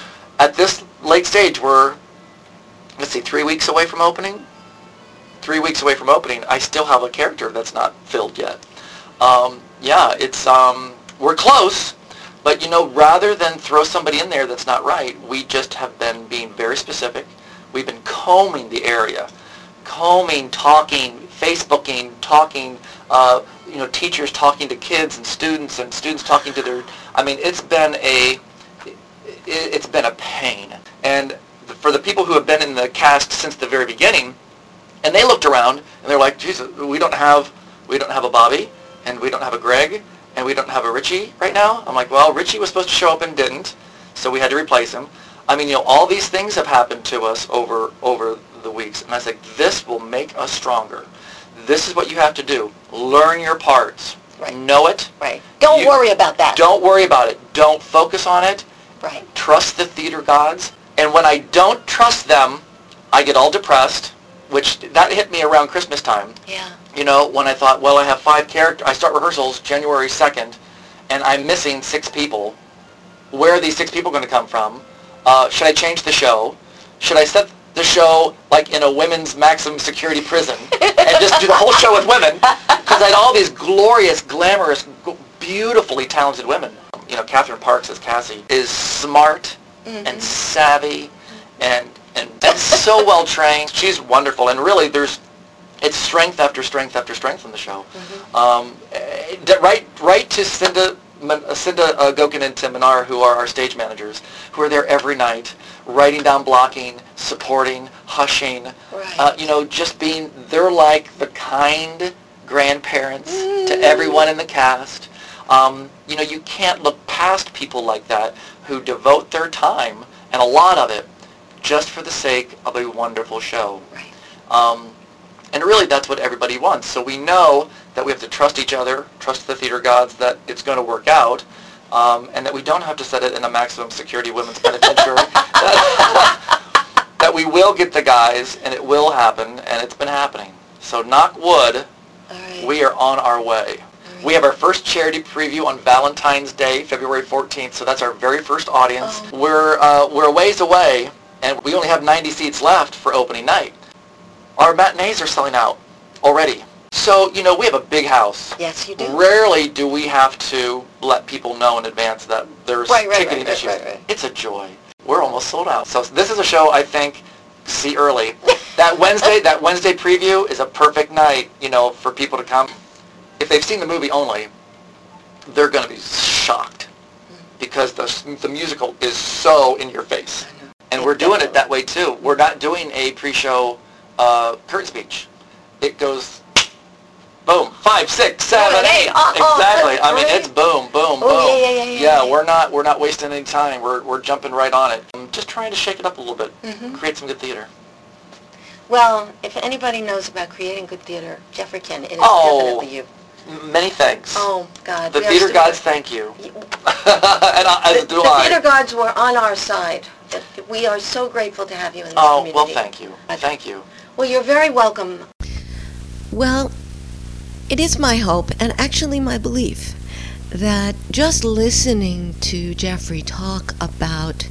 At this late stage, we're let's see, three weeks away from opening. Three weeks away from opening, I still have a character that's not filled yet. Um, yeah, it's um, we're close. But, you know, rather than throw somebody in there that's not right, we just have been being very specific. We've been combing the area, combing, talking, Facebooking, talking, uh, you know, teachers talking to kids and students and students talking to their, I mean, it's been a, it, it's been a pain. And for the people who have been in the cast since the very beginning, and they looked around and they're like, Jesus, we don't have, we don't have a Bobby, and we don't have a Greg, and we don't have a Richie right now. I'm like, well, Richie was supposed to show up and didn't, so we had to replace him. I mean, you know, all these things have happened to us over over the weeks, and I was like, this will make us stronger. This is what you have to do. Learn your parts. Right. Know it. Right. Don't You- worry about that. Don't worry about it. Don't focus on it. Right. Trust the theater gods. And when I don't trust them, I get all depressed, which that hit me around Christmas time. Yeah. You know, when I thought, well, I have five characters, I start rehearsals January second, and I'm missing six people. Where are these six people going to come from? Uh, should I change the show? Should I set the show like in a women's maximum security prison and just do the whole show with women? Because I had all these glorious, glamorous, g- beautifully talented women. You know, Catherine Parks as Cassie is smart Mm-hmm. and savvy and, and, and so well trained. She's wonderful, and really there's it's strength after strength after strength in the show. Mm-hmm. Um, eh, d- right, right to Cinda, Man- uh, Cinda uh, Gokin and Tim Minar, who are our stage managers, who are there every night, writing down blocking, supporting, hushing. Right. Uh, you know, just being, they're like the kind grandparents Mm. to everyone in the cast. Um, you know, you can't look past people like that who devote their time, and a lot of it, just for the sake of a wonderful show. Right. Um, and really, that's what everybody wants. So we know that we have to trust each other, trust the theater gods that it's going to work out, um, and that we don't have to set it in a maximum security women's penitentiary. that, that we will get the guys, and it will happen, and it's been happening. So knock wood, All right. we are on our way. We have our first charity preview on Valentine's Day, February fourteenth, so that's our very first audience. Oh. We're, uh, we're a ways away, and we only have ninety seats left for opening night. Our matinees are selling out already. So, you know, we have a big house. Yes, you do. Rarely do we have to let people know in advance that there's Right, right, ticketing right, right, issues. right, right. It's a joy. We're almost sold out. So this is a show I think see early. That Wednesday, that Wednesday preview is a perfect night, you know, for people to come. If they've seen the movie only, they're going to be shocked because the the musical is so in your face. And we're doing it that way too. We're not doing a pre-show uh, curtain speech. It goes boom, five, six, seven, Seven, eight, eight. uh, uh, Exactly. I mean, right. it's boom, boom, boom. Oh, yeah, yeah, yeah, yeah, yeah. we're not we're not wasting any time. We're we're jumping right on it. I'm just trying to shake it up a little bit, Mhm. create some good theater. Well, if anybody knows about creating good theater, Jeffrey Ken, it is Oh. definitely you. M- Many thanks. Oh, God. the we are theater so- gods, thank you. You- and I, as The, do the I. theater gods were on our side. We are so grateful to have you in this Oh, community. well, thank you. Thank you. Well, you're very welcome. Well, it is my hope, and actually my belief, that just listening to Jeffrey talk about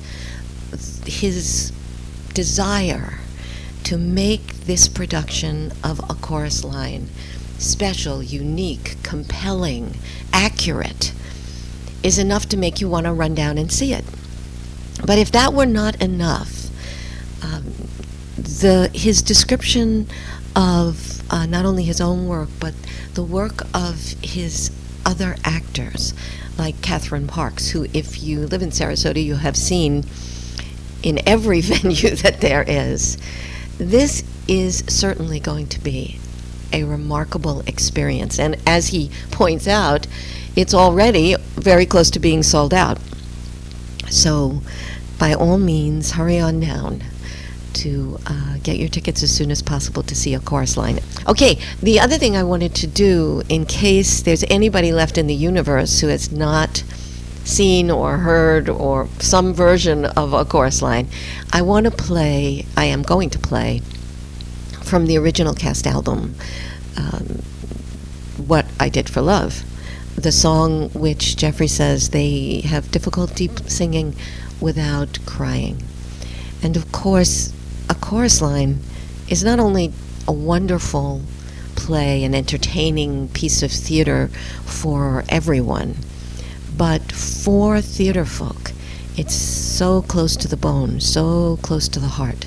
his desire to make this production of A Chorus Line special, unique, compelling, accurate, is enough to make you want to run down and see it. But if that were not enough, um, the his description of uh, not only his own work, but the work of his other actors, like Catherine Parks, who, if you live in Sarasota, you have seen in every venue that there is. This is certainly going to be a remarkable experience. And as he points out, it's already very close to being sold out. So by all means, hurry on down to uh, get your tickets as soon as possible to see A Chorus Line. Okay, the other thing I wanted to do, in case there's anybody left in the universe who has not seen or heard or some version of A Chorus Line, I want to play, I am going to play, from the original cast album, um, What I Did for Love, the song which Jeffrey says they have difficulty singing without crying. And of course, A Chorus Line is not only a wonderful play, an entertaining piece of theater for everyone, but for theater folk, it's so close to the bone, so close to the heart.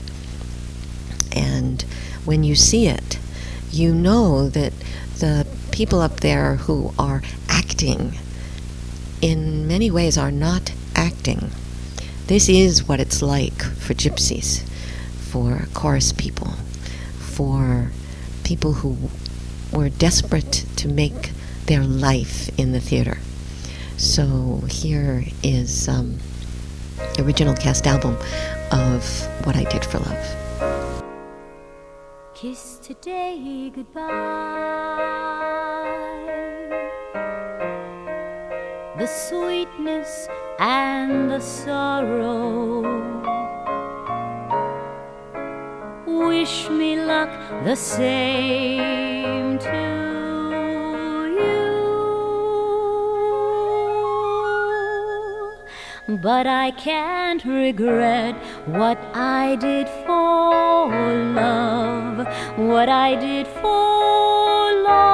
And when you see it, you know that the people up there who are acting, in many ways, are not acting. This is what it's like for gypsies, for chorus people, for people who were desperate to make their life in the theater. So here is um, the original cast album of What I Did for Love. Kiss today goodbye, the sweetness and the sorrow. Wish me luck the same to you, but I can't regret what I did for love, what I did for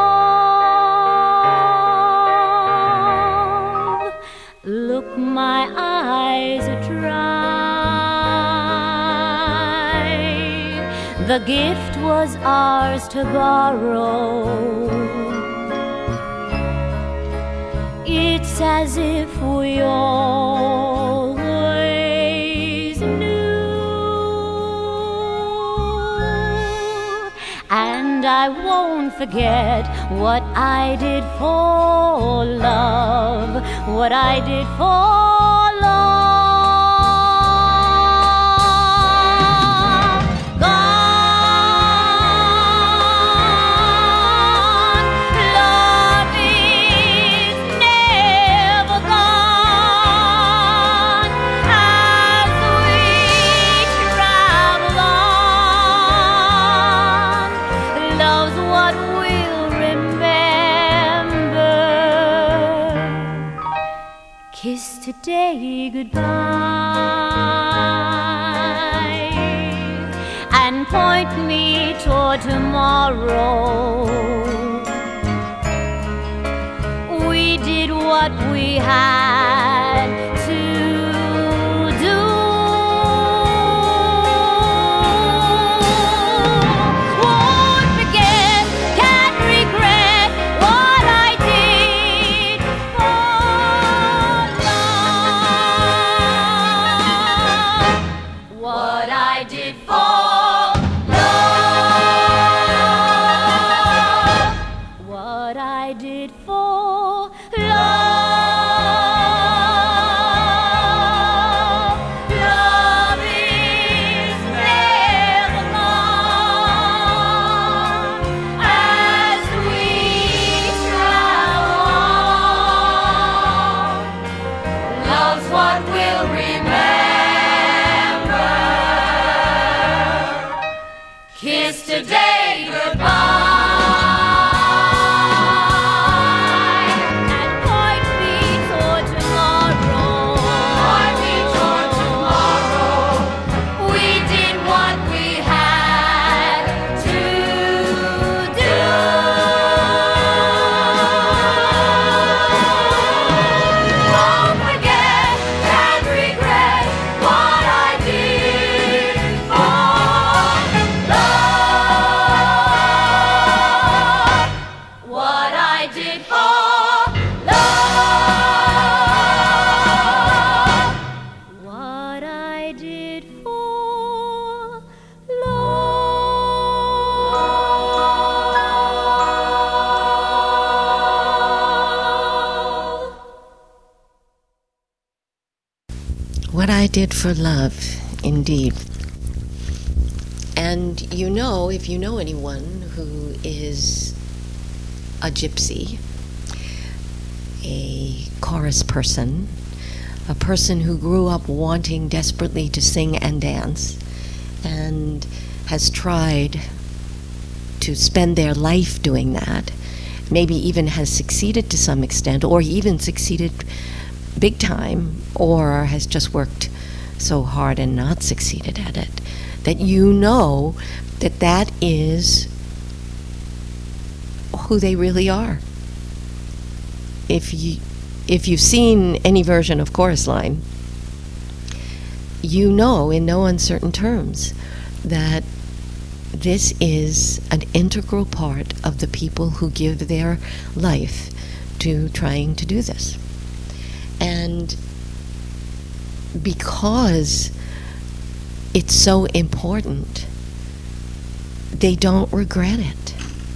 love. Look, my eyes are dry, the gift was ours to borrow. It's as if we always knew, and I won't forget what I did for love, what I did for love. Kiss today goodbye and point me toward tomorrow. We did what we had to do. Won't forget, can't regret what I did for love. What I did for love. What I did for love. Love is never gone as we travel on. Love's what we'll remember. Kiss today goodbye and point me What I did for love, indeed. And you know, if you know anyone who is a gypsy, a chorus person, a person who grew up wanting desperately to sing and dance, and has tried to spend their life doing that, maybe even has succeeded to some extent, or even succeeded big time, or has just worked so hard and not succeeded at it, that you know that that is who they really are. If you, if you've seen any version of Chorus Line, you know in no uncertain terms that this is an integral part of the people who give their life to trying to do this. And because it's so important, they don't regret it.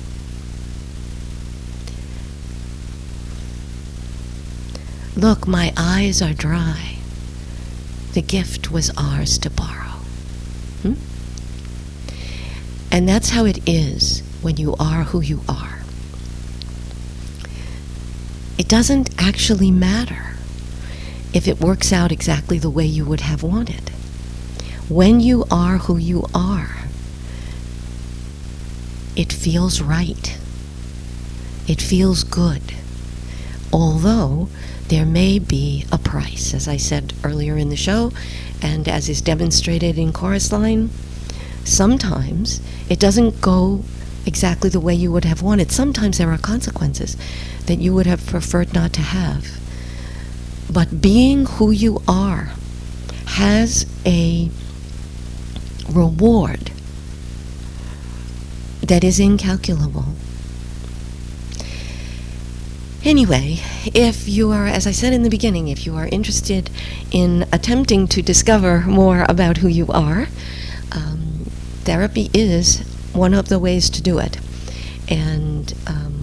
Look, my eyes are dry. The gift was ours to borrow. Hmm? And that's how it is when you are who you are. It doesn't actually matter if it works out exactly the way you would have wanted. When you are who you are, it feels right. It feels good. Although there may be a price, as I said earlier in the show, and as is demonstrated in Chorus Line, sometimes it doesn't go exactly the way you would have wanted. Sometimes there are consequences that you would have preferred not to have. But being who you are has a reward that is incalculable. Anyway, if you are, as I said in the beginning, if you are interested in attempting to discover more about who you are, um, therapy is one of the ways to do it. And um,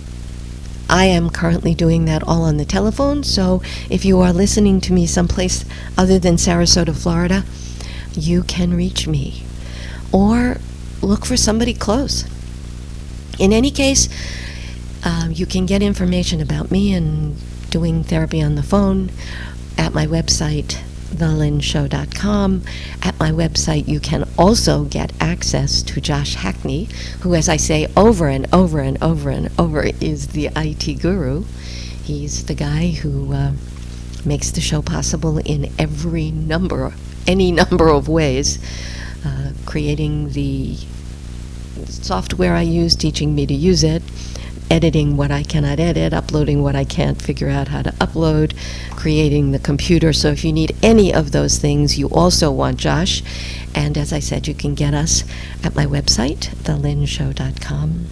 I am currently doing that all on the telephone, so if you are listening to me someplace other than Sarasota, Florida, you can reach me. Or look for somebody close. In any case, uh, you can get information about me and doing therapy on the phone at my website, the lynn show dot com. At my website, you can also get access to Josh Hackney, who, as I say over and over and over and over, is the I T guru. He's the guy who uh, makes the show possible in every number, any number of ways, uh, creating the software I use, teaching me to use it, editing what I cannot edit, uploading what I can't figure out how to upload, creating the computer. So if you need any of those things, you also want Josh. And as I said, you can get us at my website, the lynn show dot com.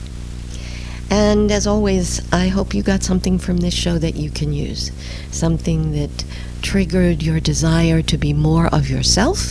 And as always, I hope you got something from this show that you can use. Something that triggered your desire to be more of yourself,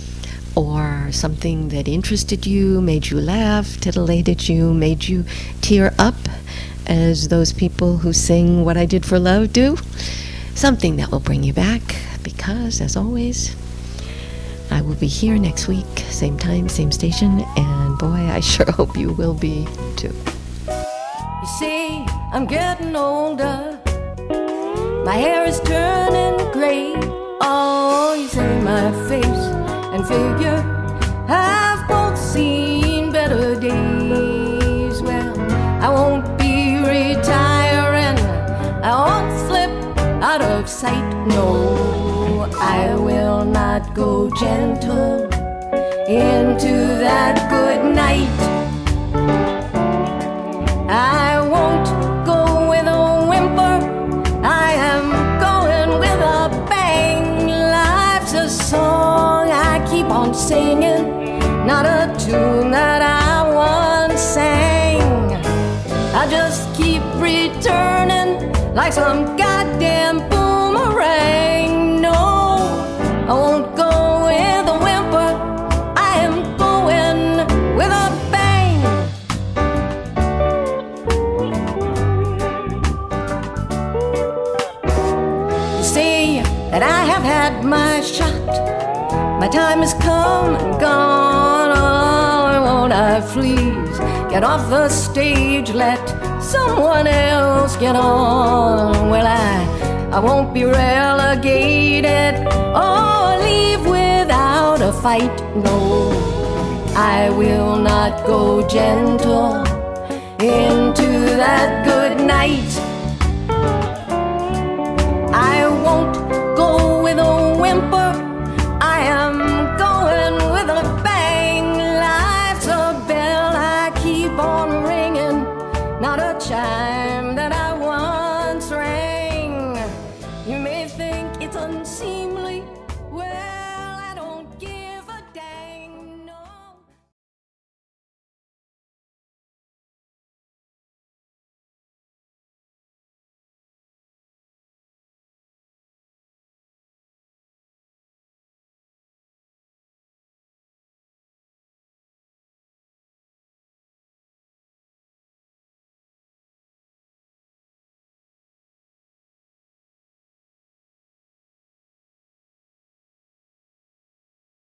or something that interested you, made you laugh, titillated you, made you tear up, as those people who sing What I Did for Love do. Something that will bring you back, because, as always, I will be here next week, same time, same station, and boy, I sure hope you will be too. You see, I'm getting older, my hair is turning gray. Oh, you say my face and figure have both seen better days. Well, I won't be retiring, I won't slip out of sight. No, I will not go gentle into that good night. I won't go with a whimper, I am going with a bang. Life's a song I keep on singing, not a tune that I once sang. I just keep returning like some goddamn boomerang. No, I won't go with a whimper, I am going with a bang. You see, that I have had my shot. My time has come and gone. Oh, won't I please get off the stage, let someone else get on? Well, I, I won't be relegated or leave without a fight. No, I will not go gentle into that good night.